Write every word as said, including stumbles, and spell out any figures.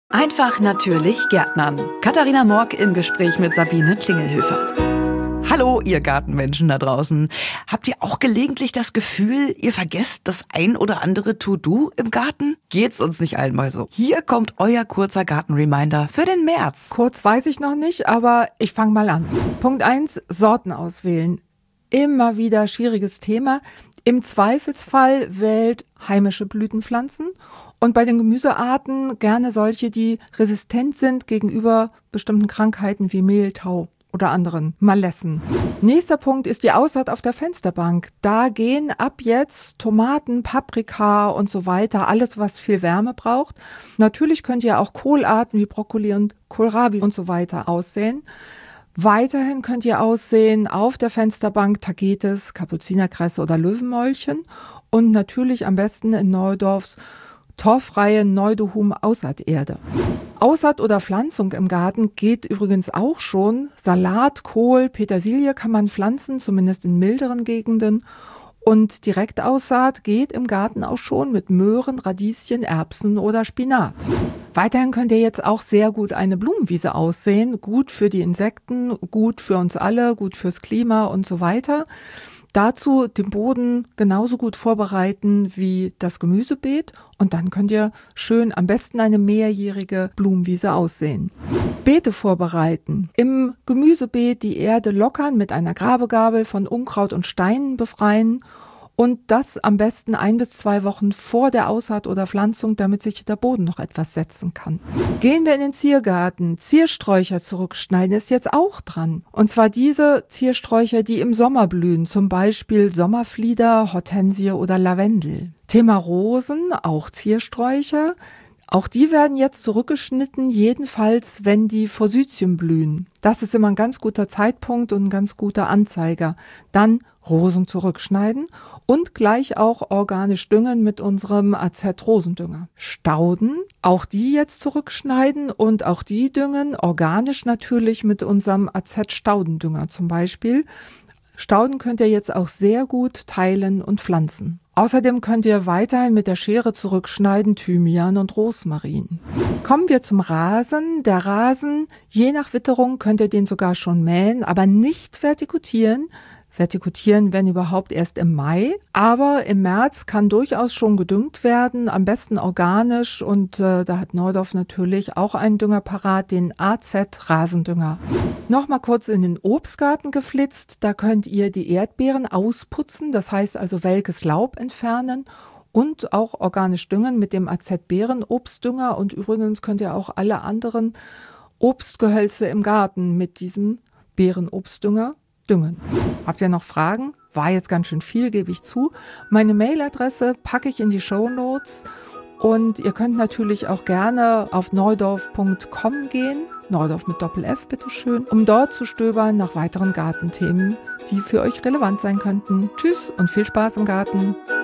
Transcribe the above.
Einfach natürlich Gärtnern. Katharina Morck im Gespräch mit Sabine Klingelhöfer. Hallo, ihr Gartenmenschen da draußen. Habt ihr auch gelegentlich das Gefühl, ihr vergesst das ein oder andere To-Do im Garten? Geht's uns nicht allen mal so? Hier kommt euer kurzer Gartenreminder für den März. Kurz weiß ich noch nicht, aber ich fange mal an. Punkt eins, Sorten auswählen. Immer wieder schwieriges Thema. Im Zweifelsfall wählt heimische Blütenpflanzen und bei den Gemüsearten gerne solche, die resistent sind gegenüber bestimmten Krankheiten wie Mehltau oder anderen Malessen. Nächster Punkt ist die Aussaat auf der Fensterbank. Da gehen ab jetzt Tomaten, Paprika und so weiter, alles was viel Wärme braucht. Natürlich könnt ihr auch Kohlarten wie Brokkoli und Kohlrabi und so weiter aussäen. Weiterhin könnt ihr aussehen auf der Fensterbank Tagetes, Kapuzinerkresse oder Löwenmäulchen und natürlich am besten in Neudorfs torfreie Neudohum Aussaaterde. Aussaat oder Pflanzung im Garten geht übrigens auch schon. Salat, Kohl, Petersilie kann man pflanzen, zumindest in milderen Gegenden. Und Direktaussaat geht im Garten auch schon mit Möhren, Radieschen, Erbsen oder Spinat. Weiterhin könnt ihr jetzt auch sehr gut eine Blumenwiese aussehen. Gut für die Insekten, gut für uns alle, gut fürs Klima und so weiter. Dazu den Boden genauso gut vorbereiten wie das Gemüsebeet und dann könnt ihr schön am besten eine mehrjährige Blumenwiese aussehen. Beete vorbereiten. Im Gemüsebeet die Erde lockern, mit einer Grabegabel von Unkraut und Steinen befreien und das am besten ein bis zwei Wochen vor der Aussaat oder Pflanzung, damit sich der Boden noch etwas setzen kann. Gehen wir in den Ziergarten. Ziersträucher zurückschneiden ist jetzt auch dran. Und zwar diese Ziersträucher, die im Sommer blühen, zum Beispiel Sommerflieder, Hortensie oder Lavendel. Thema Rosen, auch Ziersträucher. Auch die werden jetzt zurückgeschnitten, jedenfalls, wenn die Forsythien blühen. Das ist immer ein ganz guter Zeitpunkt und ein ganz guter Anzeiger. Dann Rosen zurückschneiden und gleich auch organisch düngen mit unserem A Z-Rosendünger. Stauden, auch die jetzt zurückschneiden und auch die düngen, organisch natürlich mit unserem A Z-Staudendünger zum Beispiel. Stauden könnt ihr jetzt auch sehr gut teilen und pflanzen. Außerdem könnt ihr weiterhin mit der Schere zurückschneiden Thymian und Rosmarin. Kommen wir zum Rasen. Der Rasen, je nach Witterung könnt ihr den sogar schon mähen, aber nicht vertikutieren. Vertikutieren, wenn überhaupt, erst im Mai. Aber im März kann durchaus schon gedüngt werden, am besten organisch. Und äh, da hat Neudorf natürlich auch einen Dünger parat, den A Z-Rasendünger. Nochmal kurz in den Obstgarten geflitzt. Da könnt ihr die Erdbeeren ausputzen, das heißt also welkes Laub entfernen und auch organisch düngen mit dem A Z-Beerenobstdünger. Und übrigens könnt ihr auch alle anderen Obstgehölze im Garten mit diesem Beerenobstdünger düngen. Habt ihr noch Fragen? War jetzt ganz schön viel, gebe ich zu. Meine Mailadresse packe ich in die Shownotes und ihr könnt natürlich auch gerne auf neudorf punkt com gehen, Neudorf mit Doppel-F, bitteschön, um dort zu stöbern nach weiteren Gartenthemen, die für euch relevant sein könnten. Tschüss und viel Spaß im Garten.